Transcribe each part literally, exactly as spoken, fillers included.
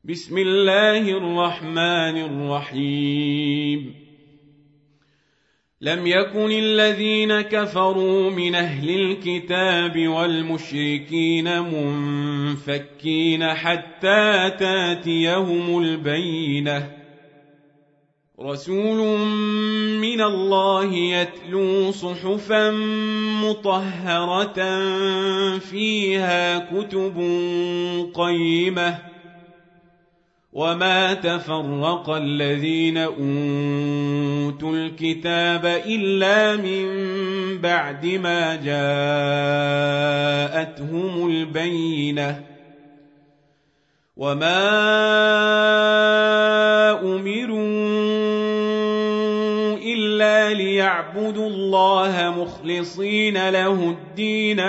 بسم الله الرحمن الرحيم. لم يكن الذين كفروا من أهل الكتاب والمشركين منفكين حتى تاتيهم البينة، رسول من الله يتلو صحفا مطهرة فيها كتب قيمة، وما تفرق الذين أوتوا الكتاب إلا من بعد ما جاءتهم البينة، وما أمروا إلا ليعبدوا الله مخلصين له الدين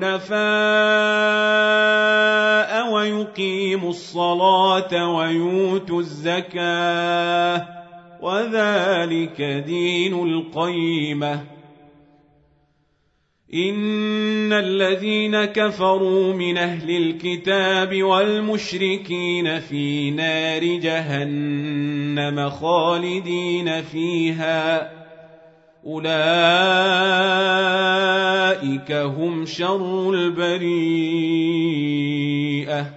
حنفاء ويقيموا الصلاة ويؤتوا الزكاة، وذلك دين القيمة. إن الذين كفروا من أهل الكتاب والمشركين في نار جهنم خالدين فيها، أولئك هم شر البريئة.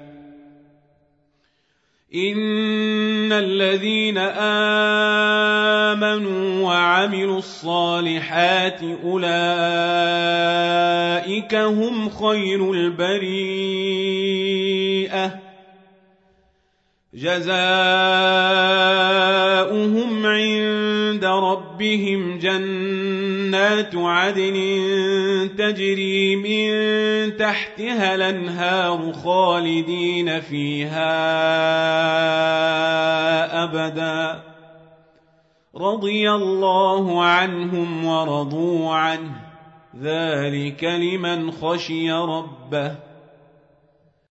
إن الذين آمنوا وعملوا الصالحات أولئك هم خير البريئة، جزاؤهم عند ربهم جنات عدن تجري من تحتها الأنهار خالدين فيها أبدا، رضي الله عنهم ورضوا عنه، ذلك لمن خشي ربه.